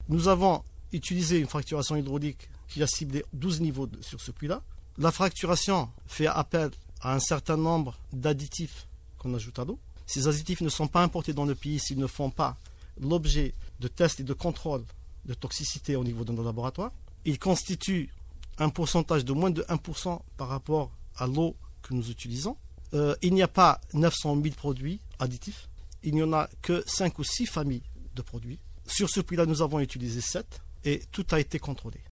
Nous avons utilisé une fracturation hydraulique qui a ciblé 12 niveaux sur ce puits-là. La fracturation fait appel à un certain nombre d'additifs qu'on ajoute à l'eau. Ces additifs ne sont pas importés dans le pays s'ils ne font pas l'objet de tests et de contrôles de toxicité au niveau de nos laboratoires. Ils constituent un pourcentage de moins de 1% par rapport à l'eau que nous utilisons. Il n'y a pas 900 000 produits additifs. Il n'y en a que 5 ou 6 familles de produits. Sur ce puits-là, nous avons utilisé 7 et tout a été contrôlé.